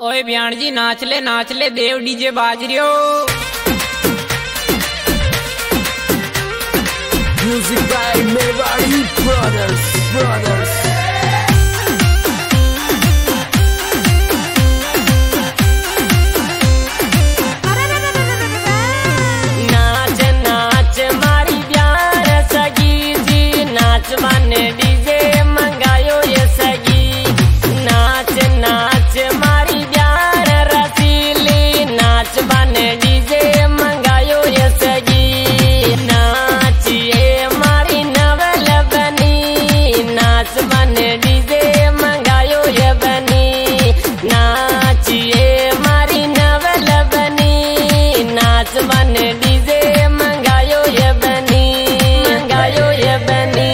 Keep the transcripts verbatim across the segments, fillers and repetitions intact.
ओए ब्याण जी नाच ले नाच ले देव डीजे बाज रियो। Music by Mewari Brothers, Brothers. नाच नाच मारी ब्याण सगी जी, नाच माने डीजे मंगायो ये सगी। नाच नाच मारी ब्याण रसीली, नाच माने डीजे मंगायो ये सगी। नाचिए मारी नवल बनी, नाच माने डीजे मंगायो ये बनी। नाचिए मारी नवल बनी, नाच माने डीजे मंगायो ये बनी, मंगायो ये बनी।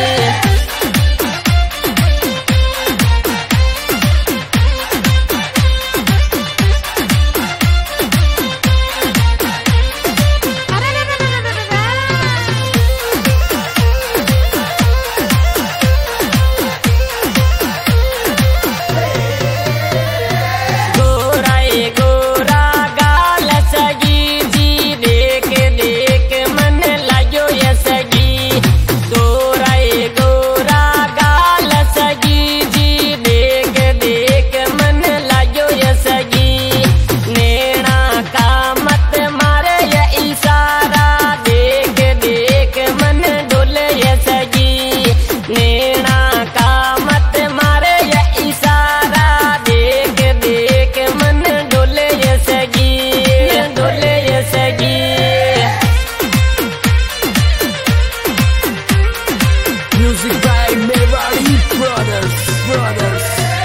Music by Mewari Brothers, Brothers.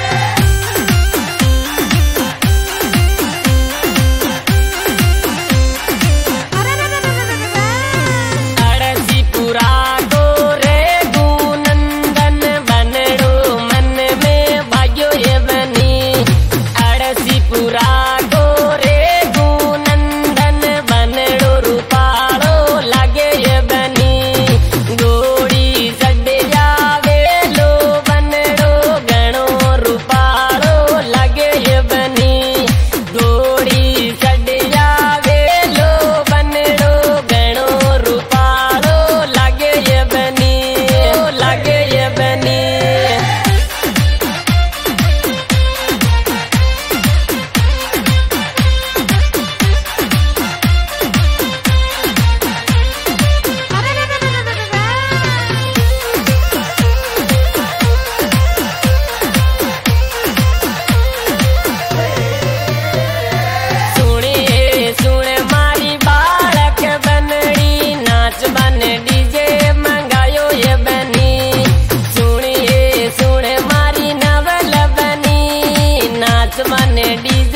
अड़सी पुरा गोरे गुनंदन बनड़ो मन में भाग्यो ये बनी। अड़सी पुरा गोरे गुनंदन बनड़ो रूपालो लागे ये बनी। गोड़ी सड्डे जावे लो बनड़ो गणो रूपालो लागे ये बनी। गोड़ी सड्डे जावे लो बनड़ो गणो रूपालो लागे ये बनी, लागे ये बनी। सुनिए सुन मारी बालक बनड़ी, नाच बने डीजे मंगायो ये बनी। सुनिए सुन मारी नवल बनी, नाच बने डीजे